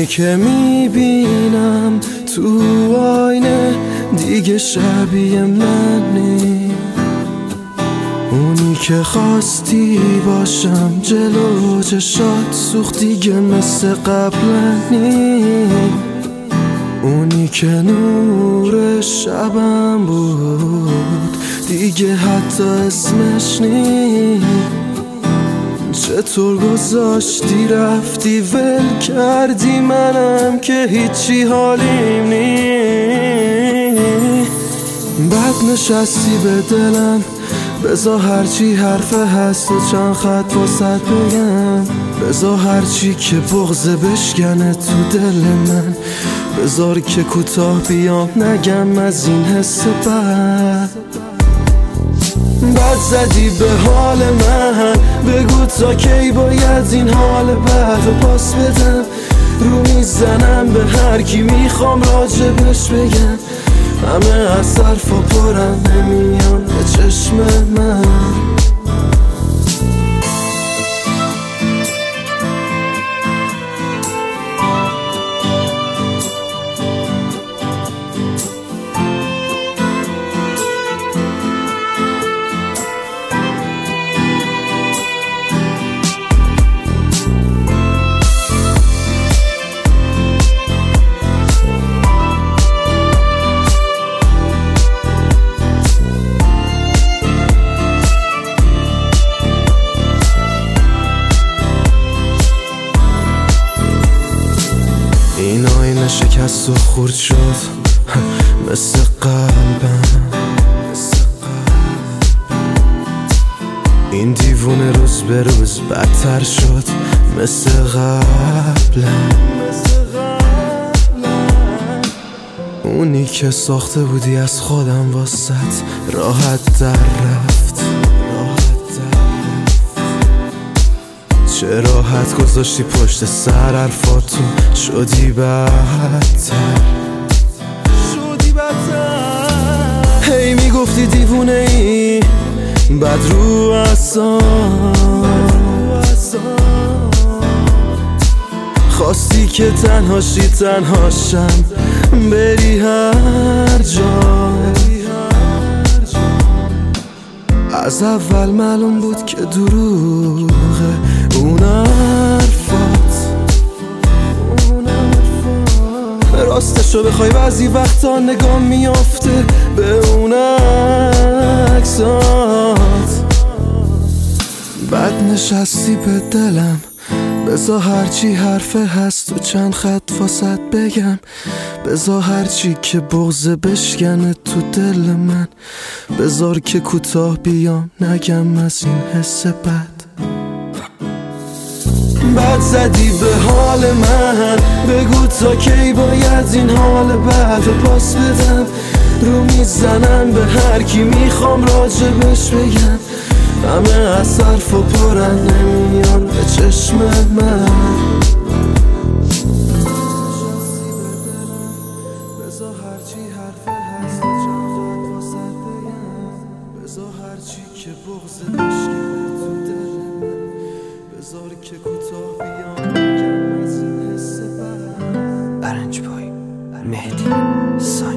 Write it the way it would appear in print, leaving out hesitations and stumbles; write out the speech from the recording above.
اونی که میبینم تو آینه دیگه شبیه من نی، اونی که خواستی باشم جلو چشات سوخت دیگه مثل قبلا نی، اونی که نور شبم بود دیگه حتی اسمش نی. چطور گذاشتی رفتی ول کردی منم که هیچی حالیم نی. بعد نشستی به دلم بذار هرچی حرفه هست و چند خط واسط بگم، بذار هرچی که بغضه بشکنه تو دل من، بذار که کوتاه بیام نگم از این حس بد. بد زدی به حال من، بگو تا کی باید این حال بد رو پاس بدم، رو میزنم به هر کی میخوام راجبش بگم، همه از حرفا پرم نمیان به چشم من. این آینه شکست و خورد شد مثل قلبم، این دیوونه روز به روز بدتر شد مثل قبلم، اونی که ساخته بودی از خودم واسط راحت در رفت. چه راحت گذاشتی پشت سر حرفاتون شدی بدتر. هی میگفتی دیوونه ای بد رو اصلا، خواستی که تنهاشی تنهاشم بری هر جا. از اول معلوم بود که دروغه اون حرفات، راستشو بخوای بعضی وقتا نگاه میافته به اون عکسات. بعد نشستی به دلم بذار هرچی حرفه هست و چند خط واسط بگم، بذار هرچی که بغضه بشکنه تو دل من، بذار که کوتاه بیام نگم از این حس بد. بد زدی به حال من، بگو تا کی باید این حال بد رو پاس بدم، رو میزنم به هر کی میخوام راجبش بگم، همه از حرف و پرن نمیان به چشم من. بذار هرچی حرفه هست چند خط واسط بگم، بذار هرچی که بغضه بشکنه تو دل من، بذار که کوتاه بیام نگم از این حس بد. برنج پای مهدی سای